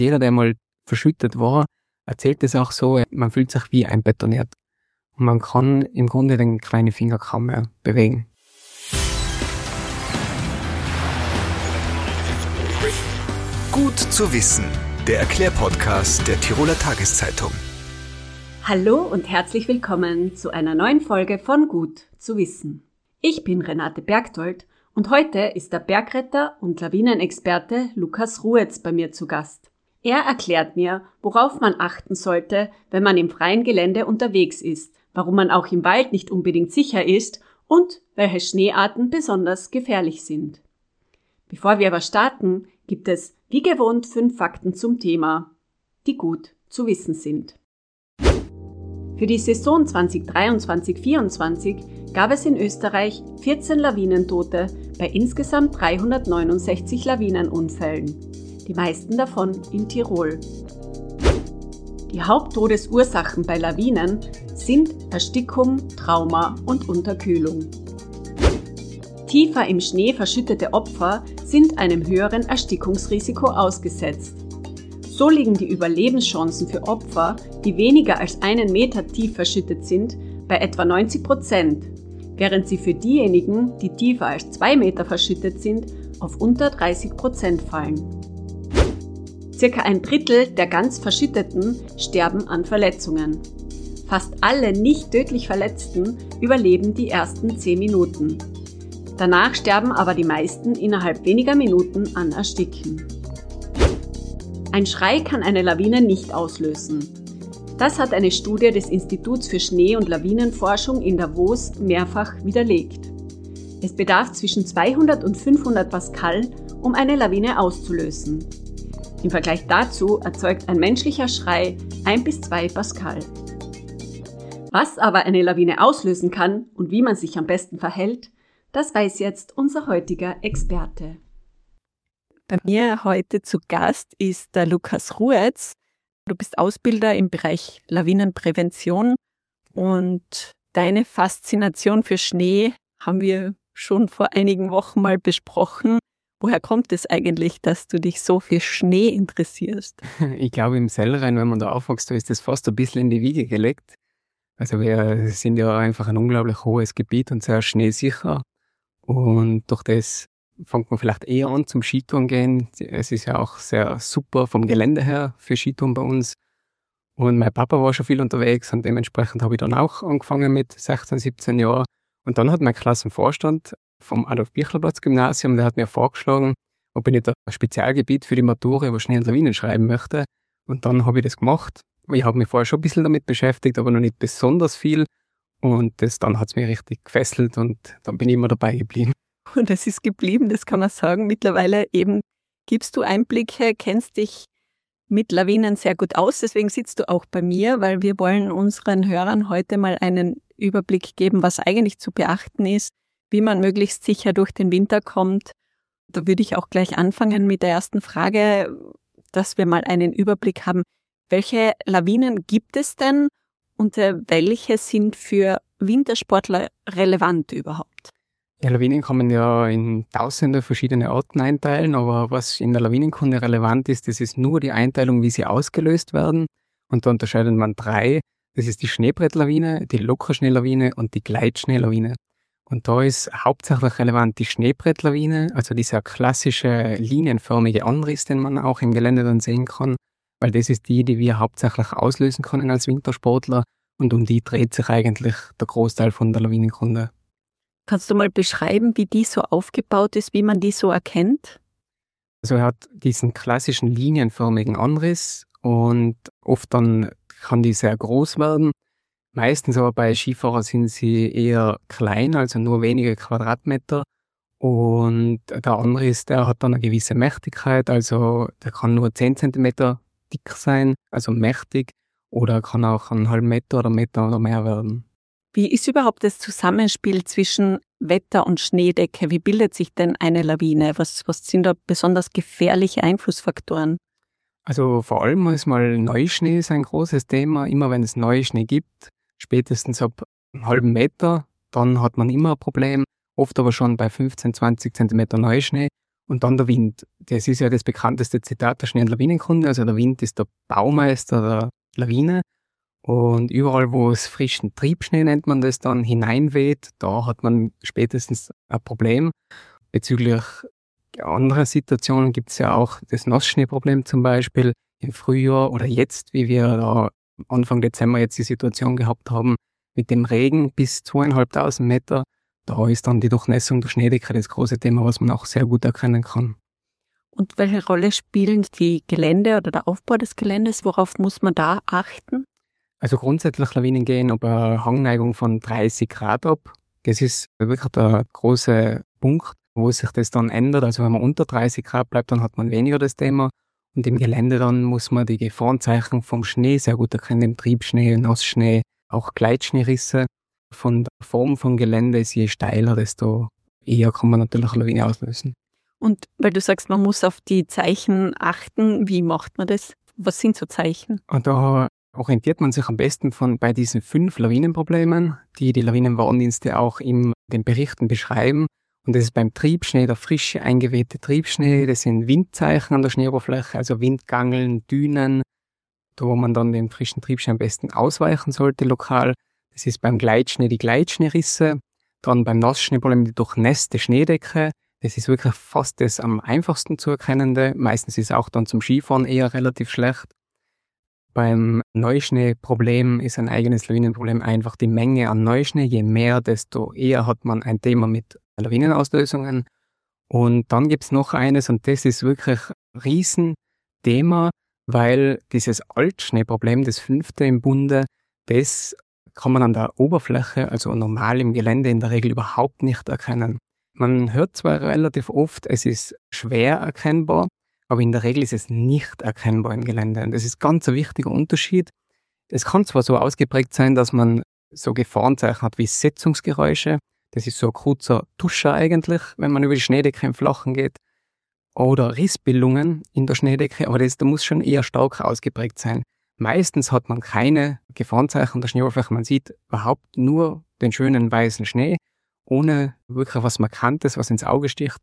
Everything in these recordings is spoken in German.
Jeder, der mal verschüttet war, erzählt es auch so, man fühlt sich wie einbetoniert. Und man kann im Grunde den kleinen Finger kaum mehr bewegen. Gut zu wissen, der Erklärpodcast der Tiroler Tageszeitung. Hallo und herzlich willkommen zu einer neuen Folge von Gut zu wissen. Ich bin Renate Bergdold und heute ist der Bergretter und Lawinenexperte Lukas Ruetz bei mir zu Gast. Er erklärt mir, worauf man achten sollte, wenn man im freien Gelände unterwegs ist, warum man auch im Wald nicht unbedingt sicher ist und welche Schneearten besonders gefährlich sind. Bevor wir aber starten, gibt es wie gewohnt 5 Fakten zum Thema, die gut zu wissen sind. Für die Saison 2023-24 gab es in Österreich 14 Lawinentote bei insgesamt 369 Lawinenunfällen, die meisten davon in Tirol. Die Haupttodesursachen bei Lawinen sind Erstickung, Trauma und Unterkühlung. Tiefer im Schnee verschüttete Opfer sind einem höheren Erstickungsrisiko ausgesetzt. So liegen die Überlebenschancen für Opfer, die weniger als 1 Meter tief verschüttet sind, bei etwa 90%, während sie für diejenigen, die tiefer als 2 Meter verschüttet sind, auf unter 30% fallen. Circa 1/3 der ganz Verschütteten sterben an Verletzungen. Fast alle nicht tödlich Verletzten überleben die ersten 10 Minuten. Danach sterben aber die meisten innerhalb weniger Minuten an Ersticken. Ein Schrei kann eine Lawine nicht auslösen. Das hat eine Studie des Instituts für Schnee- und Lawinenforschung in Davos mehrfach widerlegt. Es bedarf zwischen 200 und 500 Pascal, um eine Lawine auszulösen. Im Vergleich dazu erzeugt ein menschlicher Schrei 1 bis 2 Pascal. Was aber eine Lawine auslösen kann und wie man sich am besten verhält, das weiß jetzt unser heutiger Experte. Bei mir heute zu Gast ist der Lukas Ruetz. Du bist Ausbilder im Bereich Lawinenprävention und deine Faszination für Schnee haben wir schon vor einigen Wochen mal besprochen. Woher kommt es eigentlich, dass du dich so für Schnee interessierst? Ich glaube, im Sellrhein, wenn man da aufwächst, da ist das fast ein bisschen in die Wiege gelegt. Also wir sind ja einfach ein unglaublich hohes Gebiet und sehr schneesicher. Und durch das fängt man vielleicht eher an zum Skitouren gehen. Es ist ja auch sehr super vom Gelände her für Skitouren bei uns. Und mein Papa war schon viel unterwegs und dementsprechend habe ich dann auch angefangen mit 16, 17 Jahren. Und dann hat mein Klassenvorstand vom Adolf-Birchler-Platz-Gymnasium, der hat mir vorgeschlagen, ob ich nicht ein Spezialgebiet für die Matura über Schnee und Lawinen schreiben möchte. Und dann habe ich das gemacht. Ich habe mich vorher schon ein bisschen damit beschäftigt, aber noch nicht besonders viel. Und dann hat es mich richtig gefesselt und dann bin ich immer dabei geblieben. Und es ist geblieben, das kann man sagen. Mittlerweile eben gibst du Einblicke, kennst dich mit Lawinen sehr gut aus. Deswegen sitzt du auch bei mir, weil wir wollen unseren Hörern heute mal einen Überblick geben, was eigentlich zu beachten ist, wie man möglichst sicher durch den Winter kommt. Da würde ich auch gleich anfangen mit der ersten Frage, dass wir mal einen Überblick haben. Welche Lawinen gibt es denn und welche sind für Wintersportler relevant überhaupt? Ja, Lawinen kann man ja in tausende verschiedene Arten einteilen, aber was in der Lawinenkunde relevant ist, das ist nur die Einteilung, wie sie ausgelöst werden. Und da unterscheidet man 3. Das ist die Schneebrettlawine, die Lockerschneelawine und die Gleitschneelawine. Und da ist hauptsächlich relevant die Schneebrettlawine, also dieser klassische linienförmige Anriss, den man auch im Gelände dann sehen kann, weil das ist die wir hauptsächlich auslösen können als Wintersportler und um die dreht sich eigentlich der Großteil von der Lawinenkunde. Kannst du mal beschreiben, wie die so aufgebaut ist, wie man die so erkennt? Also er hat diesen klassischen linienförmigen Anriss und oft dann kann die sehr groß werden. Meistens aber bei Skifahrern sind sie eher klein, also nur wenige Quadratmeter. Und der Anriss, der hat dann eine gewisse Mächtigkeit, also der kann nur 10 Zentimeter dick sein, also mächtig, oder kann auch einen halben Meter oder Meter oder mehr werden. Wie ist überhaupt das Zusammenspiel zwischen Wetter und Schneedecke? Wie bildet sich denn eine Lawine? Was sind da besonders gefährliche Einflussfaktoren? Also vor allem ist mal Neuschnee ist ein großes Thema. Immer wenn es Neuschnee gibt, spätestens ab einem halben Meter, dann hat man immer ein Problem. Oft aber schon bei 15, 20 Zentimeter Neuschnee. Und dann der Wind. Das ist ja das bekannteste Zitat der Schnee- und Lawinenkunde. Also der Wind ist der Baumeister der Lawine. Und überall, wo es frischen Triebschnee, nennt man das dann, hineinweht, da hat man spätestens ein Problem. Bezüglich anderer Situationen gibt es ja auch das Nassschneeproblem zum Beispiel im Frühjahr oder jetzt, wie wir da Anfang Dezember jetzt die Situation gehabt haben, mit dem Regen bis 2500 Meter. Da ist dann die Durchnässung der Schneedecke das große Thema, was man auch sehr gut erkennen kann. Und welche Rolle spielen die Gelände oder der Aufbau des Geländes? Worauf muss man da achten? Also grundsätzlich Lawinen gehen ab einer Hangneigung von 30 Grad ab. Das ist wirklich der große Punkt, wo sich das dann ändert. Also wenn man unter 30 Grad bleibt, dann hat man weniger das Thema. Und im Gelände dann muss man die Gefahrenzeichen vom Schnee sehr gut erkennen, im Triebschnee, Nassschnee, auch Gleitschneerisse. Von der Form vom Gelände ist je steiler, desto eher kann man natürlich eine Lawine auslösen. Und weil du sagst, man muss auf die Zeichen achten, wie macht man das? Was sind so Zeichen? Und da orientiert man sich am besten bei diesen 5 Lawinenproblemen, die die Lawinenwarndienste auch in den Berichten beschreiben. Und das ist beim Triebschnee der frische, eingewehte Triebschnee. Das sind Windzeichen an der Schneeoberfläche, also Windgangeln, Dünen, da wo man dann den frischen Triebschnee am besten ausweichen sollte lokal. Das ist beim Gleitschnee die Gleitschneerisse. Dann beim Nassschneeproblem die durchnässte Schneedecke. Das ist wirklich fast das am einfachsten zu erkennende. Meistens ist es auch dann zum Skifahren eher relativ schlecht. Beim Neuschneeproblem ist ein eigenes Lawinenproblem einfach die Menge an Neuschnee. Je mehr, desto eher hat man ein Thema mit Lawinenauslösungen. Und dann gibt's noch eines, und das ist wirklich ein Riesenthema, weil dieses Altschneeproblem, das 5. im Bunde, das kann man an der Oberfläche, also normal im Gelände, in der Regel überhaupt nicht erkennen. Man hört zwar relativ oft, es ist schwer erkennbar, aber in der Regel ist es nicht erkennbar im Gelände. Und das ist ganz ein wichtiger Unterschied. Es kann zwar so ausgeprägt sein, dass man so Gefahrenzeichen hat wie Setzungsgeräusche. Das ist so ein kurzer Tuscher eigentlich, wenn man über die Schneedecke im Flachen geht. Oder Rissbildungen in der Schneedecke, aber da muss schon eher stark ausgeprägt sein. Meistens hat man keine Gefahrenzeichen an der Schneeoberfläche. Man sieht überhaupt nur den schönen weißen Schnee, ohne wirklich was Markantes, was ins Auge sticht.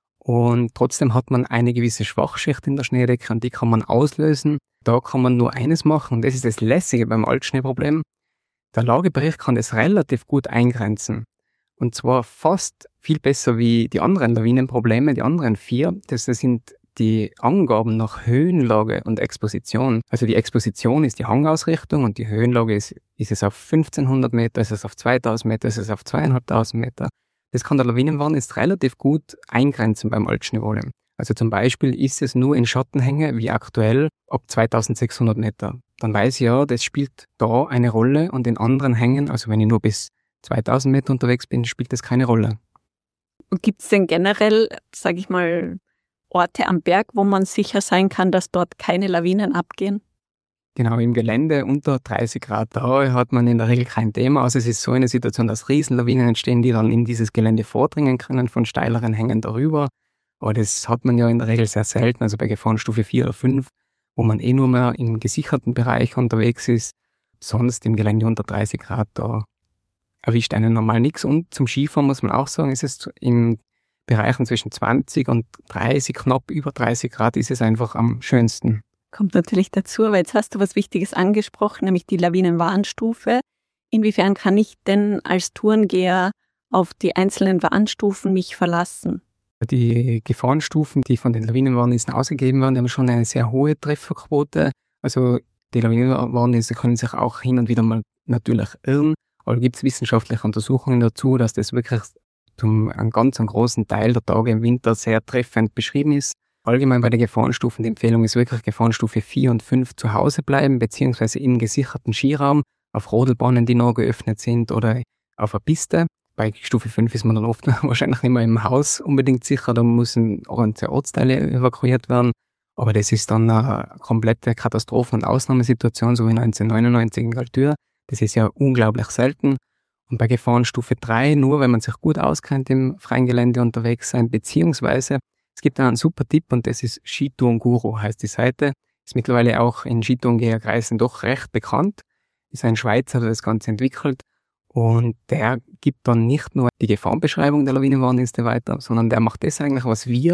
Und trotzdem hat man eine gewisse Schwachschicht in der Schneedecke und die kann man auslösen. Da kann man nur eines machen, und das ist das Lässige beim Altschneeproblem. Der Lagebericht kann das relativ gut eingrenzen. Und zwar fast viel besser wie die anderen Lawinenprobleme, die anderen 4. Das sind die Angaben nach Höhenlage und Exposition. Also die Exposition ist die Hangausrichtung und die Höhenlage ist es auf 1500 Meter, ist es auf 2000 Meter, ist es auf 2500 Meter. Das kann der Lawinenwarndienst relativ gut eingrenzen beim Altschneeproblem. Also zum Beispiel ist es nur in Schattenhänge wie aktuell ab 2600 Meter. Dann weiß ich ja, das spielt da eine Rolle, und in anderen Hängen, also wenn ich nur bis 2000 Meter unterwegs bin, spielt das keine Rolle. Und gibt es denn generell, sage ich mal, Orte am Berg, wo man sicher sein kann, dass dort keine Lawinen abgehen? Genau, im Gelände unter 30 Grad da hat man in der Regel kein Thema. Also es ist so eine Situation, dass Riesenlawinen entstehen, die dann in dieses Gelände vordringen können, von steileren Hängen darüber. Aber das hat man ja in der Regel sehr selten, also bei Gefahrenstufe 4 oder 5, wo man nur mehr im gesicherten Bereich unterwegs ist. Sonst im Gelände unter 30 Grad, da erwischt einen normal nichts. Und zum Skifahren muss man auch sagen, ist es in Bereichen zwischen 20 und 30, knapp über 30 Grad, ist es einfach am schönsten. Kommt natürlich dazu, aber jetzt hast du was Wichtiges angesprochen, nämlich die Lawinenwarnstufe. Inwiefern kann ich denn als Tourengeher auf die einzelnen Warnstufen mich verlassen? Die Gefahrenstufen, die von den Lawinenwarndiensten ausgegeben werden, die haben schon eine sehr hohe Trefferquote. Also die Lawinenwarndienste können sich auch hin und wieder mal natürlich irren, aber gibt es wissenschaftliche Untersuchungen dazu, dass das wirklich einen ganz großen Teil der Tage im Winter sehr treffend beschrieben ist. Allgemein bei den Gefahrenstufen, die Empfehlung ist wirklich Gefahrenstufe 4 und 5 zu Hause bleiben, beziehungsweise im gesicherten Skiraum, auf Rodelbahnen, die noch geöffnet sind, oder auf einer Piste. Bei Stufe 5 ist man dann oft wahrscheinlich nicht mehr im Haus unbedingt sicher, da müssen ganze Ortsteile evakuiert werden. Aber das ist dann eine komplette Katastrophen- und Ausnahmesituation, so wie 1999 in Galtür. Das ist ja unglaublich selten. Und bei Gefahrenstufe 3, nur wenn man sich gut auskennt im freien Gelände unterwegs sein, beziehungsweise es gibt einen super Tipp, und das ist Skitourenguru, heißt die Seite. Ist mittlerweile auch in Skitourengeherkreisen doch recht bekannt. Ist ein Schweizer, der das Ganze entwickelt. Und der gibt dann nicht nur die Gefahrenbeschreibung der Lawinenwarndienste weiter, sondern der macht das eigentlich, was wir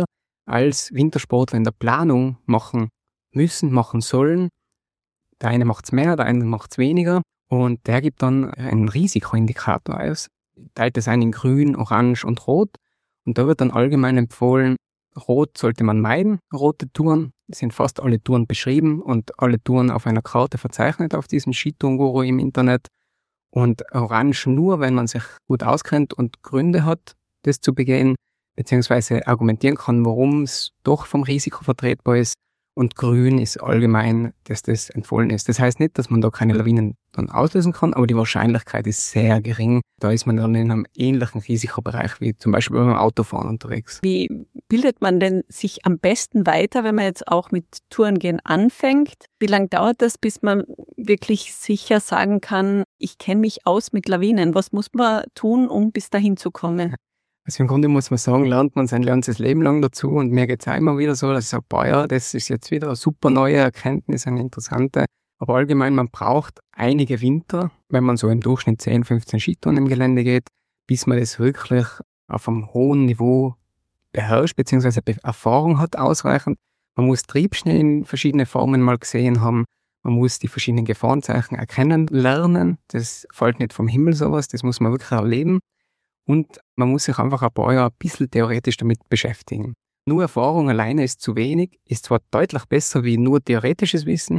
als Wintersportler in der Planung machen müssen, machen sollen. Der eine macht es mehr, der andere macht es weniger. Und der gibt dann einen Risikoindikator aus. Teilt es ein in grün, orange und rot. Und da wird dann allgemein empfohlen, rot sollte man meiden, rote Touren. Es sind fast alle Touren beschrieben und alle Touren auf einer Karte verzeichnet auf diesem Skitourenguru im Internet. Und orange nur, wenn man sich gut auskennt und Gründe hat, das zu begehen, beziehungsweise argumentieren kann, warum es doch vom Risiko vertretbar ist. Und grün ist allgemein, dass das empfohlen ist. Das heißt nicht, dass man da keine Lawinen dann auslösen kann, aber die Wahrscheinlichkeit ist sehr gering. Da ist man dann in einem ähnlichen Risikobereich wie zum Beispiel beim Autofahren unterwegs. Wie bildet man denn sich am besten weiter, wenn man jetzt auch mit Tourengehen anfängt? Wie lange dauert das, bis man wirklich sicher sagen kann, ich kenne mich aus mit Lawinen? Was muss man tun, um bis dahin zu kommen? Also im Grunde muss man sagen, lernt man sein ganzes Leben lang dazu und mir geht es auch immer wieder so, dass ich sage, boah ja, das ist jetzt wieder eine super neue Erkenntnis, eine interessante. Aber allgemein, man braucht einige Winter, wenn man so im Durchschnitt 10, 15 Skitouren im Gelände geht, bis man das wirklich auf einem hohen Niveau beherrscht, beziehungsweise Erfahrung hat ausreichend. Man muss Triebschnee in verschiedene Formen mal gesehen haben. Man muss die verschiedenen Gefahrenzeichen erkennen lernen. Das fällt nicht vom Himmel sowas, das muss man wirklich erleben. Und man muss sich einfach ein paar Jahre ein bisschen theoretisch damit beschäftigen. Nur Erfahrung alleine ist zu wenig, ist zwar deutlich besser wie nur theoretisches Wissen,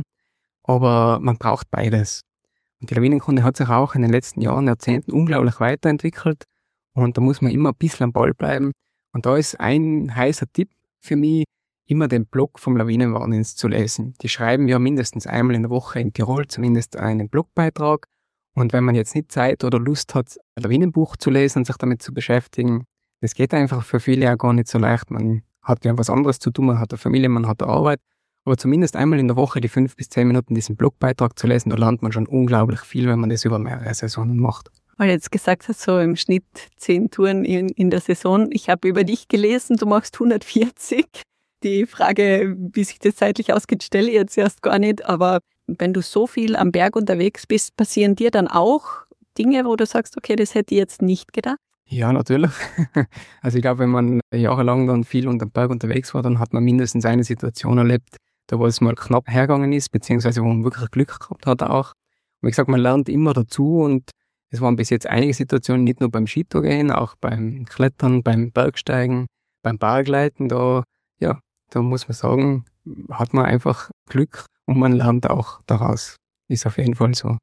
aber man braucht beides. Und die Lawinenkunde hat sich auch in den letzten Jahren, Jahrzehnten unglaublich weiterentwickelt und da muss man immer ein bisschen am Ball bleiben. Und da ist ein heißer Tipp für mich, immer den Blog vom Lawinenwarndienst zu lesen. Die schreiben ja mindestens einmal in der Woche in Tirol zumindest einen Blogbeitrag. Und wenn man jetzt nicht Zeit oder Lust hat, ein Lawinenbuch zu lesen und sich damit zu beschäftigen, das geht einfach für viele auch gar nicht so leicht. Man hat ja was anderes zu tun, man hat eine Familie, man hat eine Arbeit. Aber zumindest einmal in der Woche die 5 bis 10 Minuten diesen Blogbeitrag zu lesen, da lernt man schon unglaublich viel, wenn man das über mehrere Saisonen macht. Weil du jetzt gesagt hast, so im Schnitt 10 Touren in der Saison. Ich habe über dich gelesen, du machst 140. Die Frage, wie sich das zeitlich ausgeht, stelle ich jetzt erst gar nicht, aber wenn du so viel am Berg unterwegs bist, passieren dir dann auch Dinge, wo du sagst, okay, das hätte ich jetzt nicht gedacht? Ja, natürlich. Also ich glaube, wenn man jahrelang dann viel unter dem Berg unterwegs war, dann hat man mindestens eine Situation erlebt, da wo es mal knapp hergegangen ist, beziehungsweise wo man wirklich Glück gehabt hat auch. Und wie gesagt, man lernt immer dazu und es waren bis jetzt einige Situationen, nicht nur beim Skitourgehen, auch beim Klettern, beim Bergsteigen, beim Bergleiten, da muss man sagen, hat man einfach Glück und man lernt auch daraus. Ist auf jeden Fall so.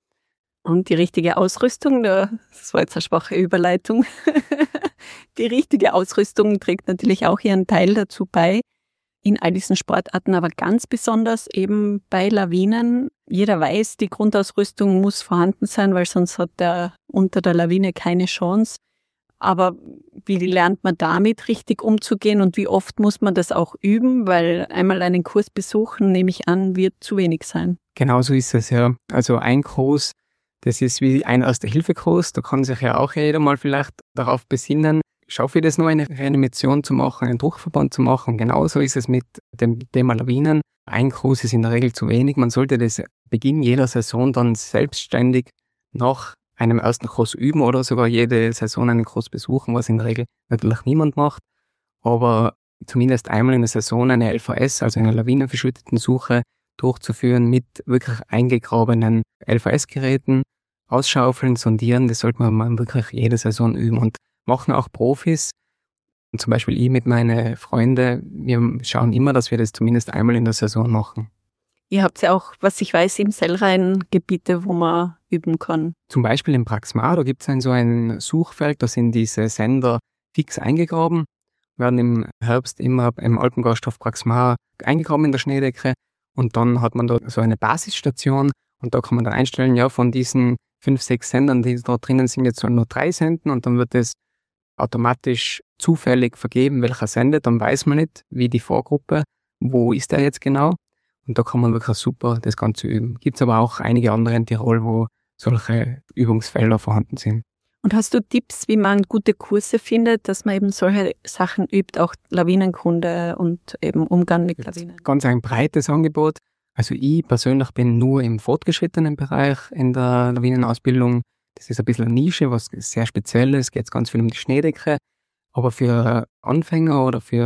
Und die richtige Ausrüstung, das war jetzt eine schwache Überleitung, die richtige Ausrüstung trägt natürlich auch ihren Teil dazu bei, in all diesen Sportarten, aber ganz besonders eben bei Lawinen. Jeder weiß, die Grundausrüstung muss vorhanden sein, weil sonst hat der unter der Lawine keine Chance. Aber wie lernt man damit richtig umzugehen und wie oft muss man das auch üben? Weil einmal einen Kurs besuchen, nehme ich an, wird zu wenig sein. Genau so ist es, ja. Also ein Kurs, das ist wie ein Erste-Hilfe-Kurs. Da kann sich ja auch jeder mal vielleicht darauf besinnen, schaffe ich das nur, eine Reanimation zu machen, einen Druckverband zu machen. Genauso ist es mit dem Thema Lawinen. Ein Kurs ist in der Regel zu wenig. Man sollte das Beginn jeder Saison dann selbstständig nach einem ersten Kurs üben oder sogar jede Saison einen Kurs besuchen, was in der Regel natürlich niemand macht. Aber zumindest einmal in der Saison eine LVS, also eine lawinenverschütteten Suche, durchzuführen mit wirklich eingegrabenen LVS-Geräten, ausschaufeln, sondieren, das sollte man wirklich jede Saison üben und machen auch Profis. Und zum Beispiel ich mit meinen Freunden, wir schauen immer, dass wir das zumindest einmal in der Saison machen. Ihr habt ja auch, was ich weiß, im Sellrhein Gebiete, wo man üben kann. Zum Beispiel im Praxmar, da gibt es so ein Suchfeld, da sind diese Sender fix eingegraben, werden im Herbst immer im Alpengasthof Praxmar eingegraben in der Schneedecke und dann hat man da so eine Basisstation und da kann man dann einstellen, ja, von diesen 5, 6 Sendern, die da drinnen sind, jetzt sollen nur 3 senden und dann wird es automatisch zufällig vergeben, welcher sendet, dann weiß man nicht, wie die Vorgruppe, wo ist der jetzt genau. Und da kann man wirklich super das Ganze üben. Gibt es aber auch einige andere in Tirol, wo solche Übungsfelder vorhanden sind. Und hast du Tipps, wie man gute Kurse findet, dass man eben solche Sachen übt, auch Lawinenkunde und eben Umgang mit Lawinen? Ganz ein breites Angebot. Also ich persönlich bin nur im fortgeschrittenen Bereich in der Lawinenausbildung. Das ist ein bisschen eine Nische, was sehr speziell ist. Es geht ganz viel um die Schneedecke. Aber für Anfänger oder für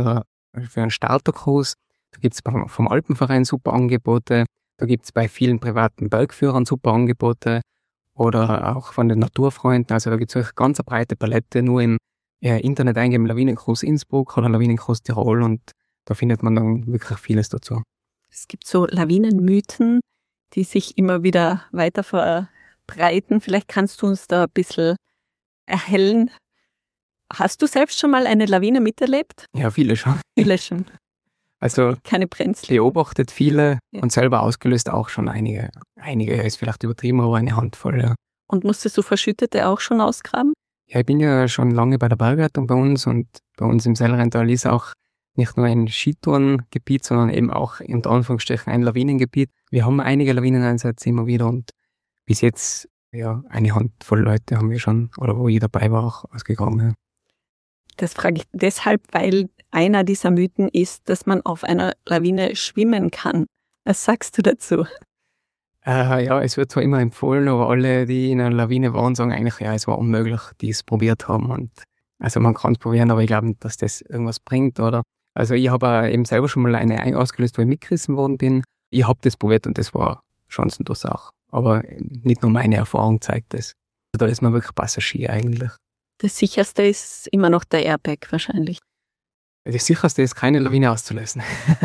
für einen Starterkurs. Da gibt es vom Alpenverein super Angebote. Da gibt es bei vielen privaten Bergführern super Angebote. Oder auch von den Naturfreunden. Also da gibt es eine ganz breite Palette. Nur im Internet eingeben Lawinenkurs Innsbruck oder Lawinenkurs Tirol und da findet man dann wirklich vieles dazu. Es gibt so Lawinenmythen, die sich immer wieder weiter verbreiten. Vielleicht kannst du uns da ein bisschen erhellen. Hast du selbst schon mal eine Lawine miterlebt? Ja, viele schon. Viele schon. Also keine Brenzli. Beobachtet viele und selber ausgelöst auch schon einige. Einige ist vielleicht übertrieben, aber eine Handvoll, ja. Und musstest du Verschüttete auch schon ausgraben? Ja, ich bin ja schon lange bei der Bergrettung bei uns und bei uns im Sellrheintal ist auch nicht nur ein Skitourengebiet, sondern eben auch unter Anführungsstrichen ein Lawinengebiet. Wir haben einige Lawineneinsätze immer wieder und bis jetzt ja eine Handvoll Leute haben wir schon, oder wo ich dabei war, auch ausgegraben. Ja. Das frage ich deshalb, weil einer dieser Mythen ist, dass man auf einer Lawine schwimmen kann. Was sagst du dazu? Ja, es wird zwar immer empfohlen, aber alle, die in einer Lawine waren, sagen eigentlich, ja, es war unmöglich, die es probiert haben. Und also man kann es probieren, aber ich glaube nicht, dass das irgendwas bringt, oder? Also ich habe eben selber schon mal eine ausgelöst, wo ich mitgerissen worden bin. Ich habe das probiert und das war Chancendurchsach. Aber nicht nur meine Erfahrung zeigt das. Da ist man wirklich Passagier eigentlich. Das Sicherste ist immer noch der Airbag wahrscheinlich. Das Sicherste ist, keine Lawine auszulösen.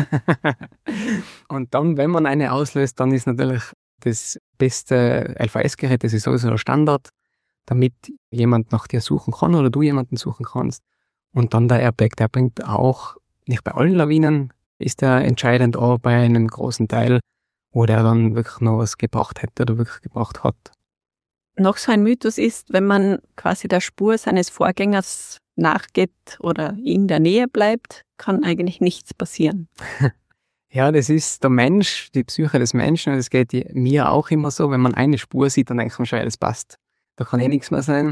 Und dann, wenn man eine auslöst, dann ist natürlich das beste LVS-Gerät, das ist sowieso der Standard, damit jemand nach dir suchen kann oder du jemanden suchen kannst. Und dann der Airbag, der bringt auch, nicht bei allen Lawinen ist der entscheidend, aber bei einem großen Teil, wo der dann wirklich noch was gebracht hätte oder wirklich gebracht hat. Noch so ein Mythos ist, wenn man quasi der Spur seines Vorgängers nachgeht oder in der Nähe bleibt, kann eigentlich nichts passieren. Ja, das ist der Mensch, die Psyche des Menschen, und das geht mir auch immer so, wenn man eine Spur sieht, dann denkt man schon, ja, das passt. Da kann nichts mehr sein.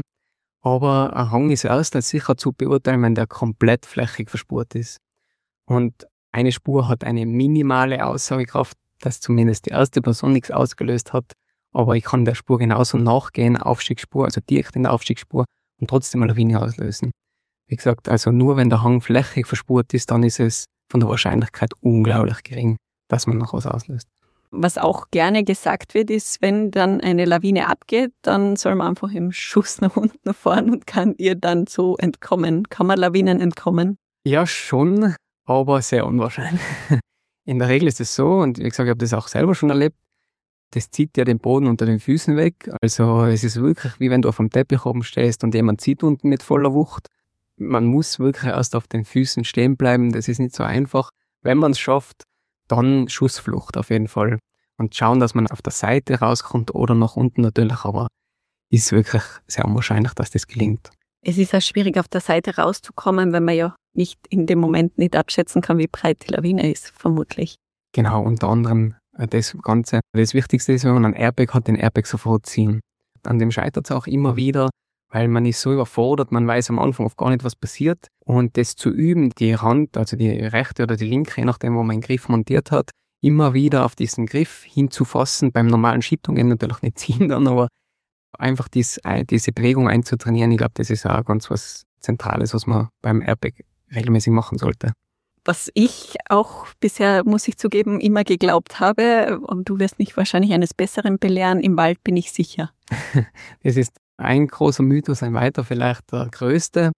Aber ein Hang ist erst als sicher zu beurteilen, wenn der komplett flächig verspurt ist. Und eine Spur hat eine minimale Aussagekraft, dass zumindest die erste Person nichts ausgelöst hat. Aber ich kann der Spur genauso nachgehen, Aufstiegsspur, also direkt in der Aufstiegsspur und trotzdem eine Lawine auslösen. Wie gesagt, also nur wenn der Hang flächig verspurt ist, dann ist es von der Wahrscheinlichkeit unglaublich gering, dass man noch was auslöst. Was auch gerne gesagt wird, ist, wenn dann eine Lawine abgeht, dann soll man einfach im Schuss nach unten fahren und kann ihr dann so entkommen. Kann man Lawinen entkommen? Ja, schon, aber sehr unwahrscheinlich. In der Regel ist es so, und wie gesagt, ich habe das auch selber schon erlebt, das zieht ja den Boden unter den Füßen weg. Also es ist wirklich, wie wenn du auf dem Teppich oben stehst und jemand zieht unten mit voller Wucht. Man muss wirklich erst auf den Füßen stehen bleiben, das ist nicht so einfach. Wenn man es schafft, dann Schussflucht auf jeden Fall. Und schauen, dass man auf der Seite rauskommt oder nach unten natürlich, aber ist wirklich sehr unwahrscheinlich, dass das gelingt. Es ist auch schwierig, auf der Seite rauszukommen, wenn man ja nicht in dem Moment nicht abschätzen kann, wie breit die Lawine ist, vermutlich. Genau, unter anderem das Ganze. Das Wichtigste ist, wenn man einen Airbag hat, den Airbag sofort ziehen. An dem scheitert es auch immer wieder, weil man ist so überfordert, man weiß am Anfang oft gar nicht, was passiert. Und das zu üben, die Hand, also die rechte oder die linke, je nachdem, wo man den Griff montiert hat, immer wieder auf diesen Griff hinzufassen, beim normalen Schiebtungen natürlich nicht ziehen dann, aber einfach diese Bewegung einzutrainieren, ich glaube, das ist auch ganz was Zentrales, was man beim Airbag regelmäßig machen sollte. Was ich auch bisher, muss ich zugeben, immer geglaubt habe, und du wirst mich wahrscheinlich eines Besseren belehren, im Wald bin ich sicher. Das ist ein großer Mythos, ein weiter vielleicht der größte.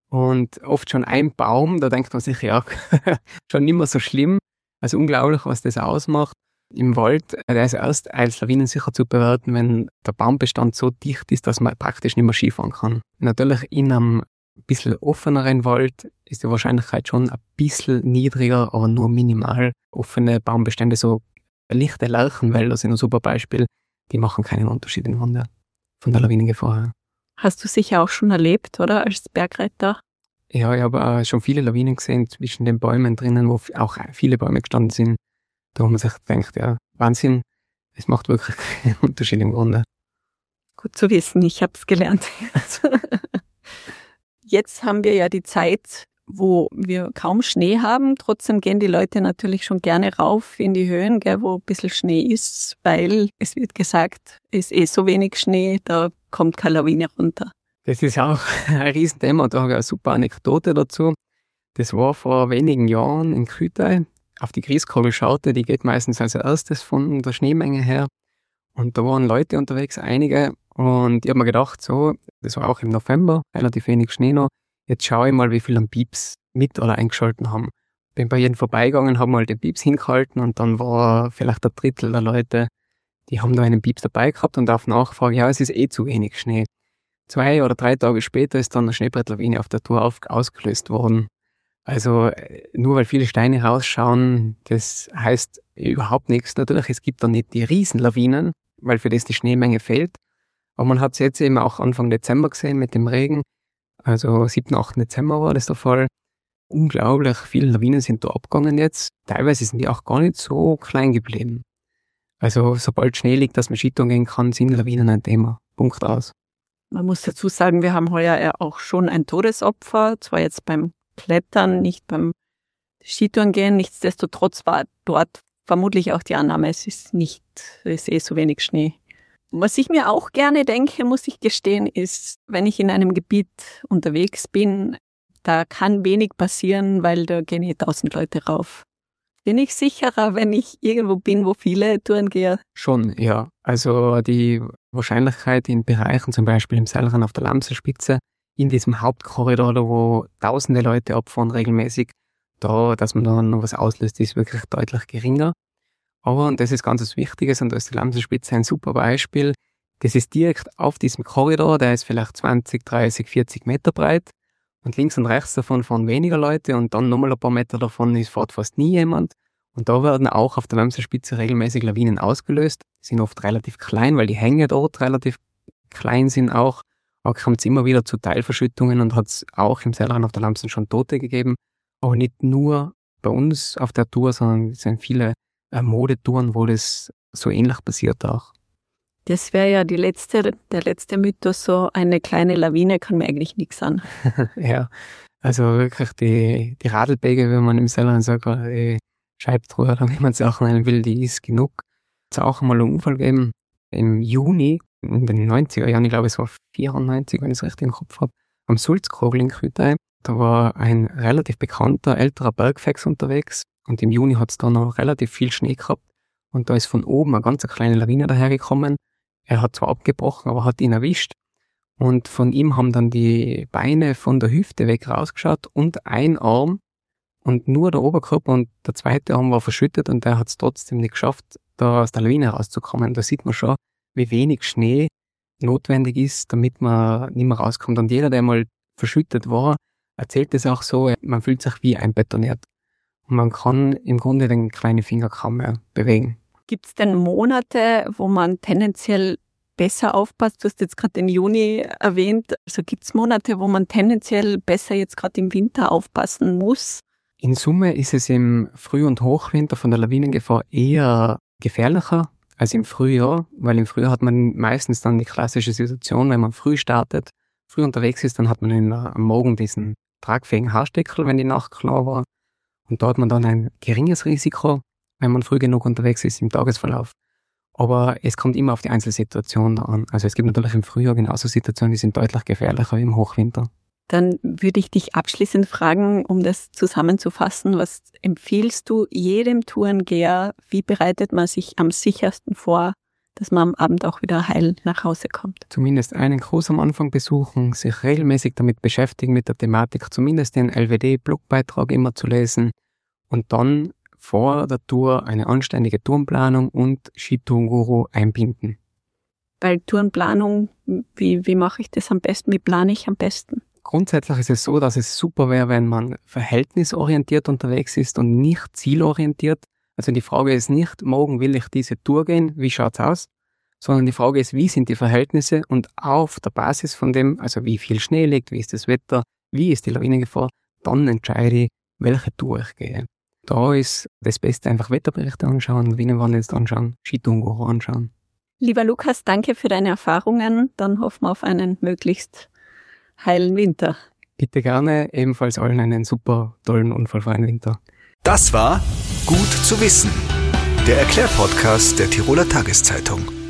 Und oft schon ein Baum, da denkt man sich, ja, schon nicht mehr so schlimm. Also unglaublich, was das ausmacht. Im Wald, der ist erst als lawinensicher zu bewerten, wenn der Baumbestand so dicht ist, dass man praktisch nicht mehr Skifahren kann. Natürlich in einem bisschen offeneren Wald ist die Wahrscheinlichkeit schon ein bisschen niedriger, aber nur minimal. Offene Baumbestände, so lichte Lärchenwälder sind ein super Beispiel, die machen keinen Unterschied in Wandern von der Lawinengefahr her. Hast du sicher auch schon erlebt, oder, als Bergreiter? Ja, ich habe schon viele Lawinen gesehen zwischen den Bäumen drinnen, wo auch viele Bäume gestanden sind. Da wo man sich denkt, ja, Wahnsinn, es macht wirklich keinen Unterschied im Grunde. Gut zu wissen, ich habe es gelernt. Jetzt haben wir ja die Zeit, wo wir kaum Schnee haben. Trotzdem gehen die Leute natürlich schon gerne rauf in die Höhen, gell, wo ein bisschen Schnee ist, weil es wird gesagt, es ist so wenig Schnee, da kommt keine Lawine runter. Das ist auch ein Riesenthema, da habe ich eine super Anekdote dazu. Das war vor wenigen Jahren in Kütei. Auf die Grieskogelschaute, die geht meistens als erstes von der Schneemenge her. Und da waren Leute unterwegs, einige. Und ich habe mir gedacht, so, das war auch im November, relativ wenig Schnee noch. Jetzt schaue ich mal, wie viel am Pieps mit oder eingeschalten haben. Bin bei jedem vorbeigegangen, habe mal den Pieps hingehalten und dann war vielleicht ein Drittel der Leute, die haben da einen Pieps dabei gehabt und auf Nachfrage, ja, es ist zu wenig Schnee. 2 oder 3 Tage später ist dann eine Schneebrettlawine auf der Tour ausgelöst worden. Also nur weil viele Steine rausschauen, das heißt überhaupt nichts. Natürlich, es gibt da nicht die Riesenlawinen, weil für das die Schneemenge fehlt. Aber man hat es jetzt eben auch Anfang Dezember gesehen mit dem Regen. Also 7., 8. Dezember war das der Fall. Unglaublich viele Lawinen sind da abgegangen jetzt. Teilweise sind die auch gar nicht so klein geblieben. Also sobald Schnee liegt, dass man Skitouren gehen kann, sind Lawinen ein Thema. Punkt aus. Man muss dazu sagen, wir haben heuer ja auch schon ein Todesopfer, zwar jetzt beim Klettern, nicht beim Skitouren gehen. Nichtsdestotrotz war dort vermutlich auch die Annahme, es ist so wenig Schnee. Was ich mir auch gerne denke, muss ich gestehen, ist, wenn ich in einem Gebiet unterwegs bin, da kann wenig passieren, weil da gehen 1000 Leute rauf. Bin ich sicherer, wenn ich irgendwo bin, wo viele Touren gehen? Schon, ja. Also die Wahrscheinlichkeit in Bereichen, zum Beispiel im Seilrand auf der Lamselspitze, in diesem Hauptkorridor, wo tausende Leute abfahren regelmäßig, dass man da noch was auslöst, ist wirklich deutlich geringer. Aber, und das ist ganz was Wichtiges, und da ist die Lamselspitze ein super Beispiel, das ist direkt auf diesem Korridor, der ist vielleicht 20, 30, 40 Meter breit, und links und rechts davon fahren weniger Leute und dann nochmal ein paar Meter davon fährt fast nie jemand. Und da werden auch auf der Lamselspitze regelmäßig Lawinen ausgelöst. Die sind oft relativ klein, weil die Hänge dort relativ klein sind auch. Auch kommt es immer wieder zu Teilverschüttungen und hat es auch im Seilrand auf der Lamsen schon Tote gegeben. Aber nicht nur bei uns auf der Tour, sondern es sind viele Modetouren, wo das so ähnlich passiert auch. Das wäre ja der letzte Mythos, so eine kleine Lawine kann mir eigentlich nichts an. Ja, also wirklich die Radlbäge, wenn man im Seilrand sagt, die Scheibtruhe oder wie man es auch nennen will, die ist genug. Es hat auch einmal einen Unfall gegeben im Juni, in den 90er Jahren, ich glaube es war 94, wenn ich es richtig im Kopf habe, am Sulzkogel in Kütei. Da war ein relativ bekannter älterer Bergfex unterwegs und im Juni hat es da noch relativ viel Schnee gehabt und da ist von oben eine ganz kleine Lawine dahergekommen. Er hat zwar abgebrochen, aber hat ihn erwischt und von ihm haben dann die Beine von der Hüfte weg rausgeschaut und ein Arm und nur der Oberkörper und der zweite Arm war verschüttet und der hat es trotzdem nicht geschafft, da aus der Lawine rauszukommen. Da sieht man schon, wie wenig Schnee notwendig ist, damit man nicht mehr rauskommt. Und jeder, der mal verschüttet war, erzählt es auch so, man fühlt sich wie einbetoniert. Und man kann im Grunde den kleinen Finger kaum mehr bewegen. Gibt es denn Monate, wo man tendenziell besser aufpasst? Du hast jetzt gerade den Juni erwähnt. Also gibt es Monate, wo man tendenziell besser jetzt gerade im Winter aufpassen muss? In Summe ist es im Früh- und Hochwinter von der Lawinengefahr eher gefährlicher als im Frühjahr, weil im Frühjahr hat man meistens dann die klassische Situation, wenn man früh startet, früh unterwegs ist, dann hat man am Morgen diesen tragfähigen Haarsteckel, wenn die Nacht klar war. Und da hat man dann ein geringes Risiko, wenn man früh genug unterwegs ist im Tagesverlauf. Aber es kommt immer auf die Einzelsituation an. Also es gibt natürlich im Frühjahr genauso Situationen, die sind deutlich gefährlicher wie im Hochwinter. Dann würde ich dich abschließend fragen, um das zusammenzufassen, was empfiehlst du jedem Tourengeher? Wie bereitet man sich am sichersten vor, dass man am Abend auch wieder heil nach Hause kommt? Zumindest einen Kurs am Anfang besuchen, sich regelmäßig damit beschäftigen mit der Thematik, zumindest den LWD-Blogbeitrag immer zu lesen und dann vor der Tour eine anständige Tourenplanung und Skitourenguru einbinden. Bei Tourenplanung, wie mache ich das am besten? Wie plane ich am besten? Grundsätzlich ist es so, dass es super wäre, wenn man verhältnisorientiert unterwegs ist und nicht zielorientiert. Also die Frage ist nicht, morgen will ich diese Tour gehen, wie schaut's aus? Sondern die Frage ist, wie sind die Verhältnisse und auf der Basis von dem, also wie viel Schnee liegt, wie ist das Wetter, wie ist die Lawinengefahr, dann entscheide ich, welche Tour ich gehe. Da ist das Beste einfach Wetterberichte anschauen, Lawinenwarnliste anschauen, Skitourenguru anschauen. Lieber Lukas, danke für deine Erfahrungen. Dann hoffen wir auf einen möglichst heilen Winter. Bitte gerne, ebenfalls allen einen super tollen, unfallfreien Winter. Das war Gut zu wissen, der Erklärpodcast der Tiroler Tageszeitung.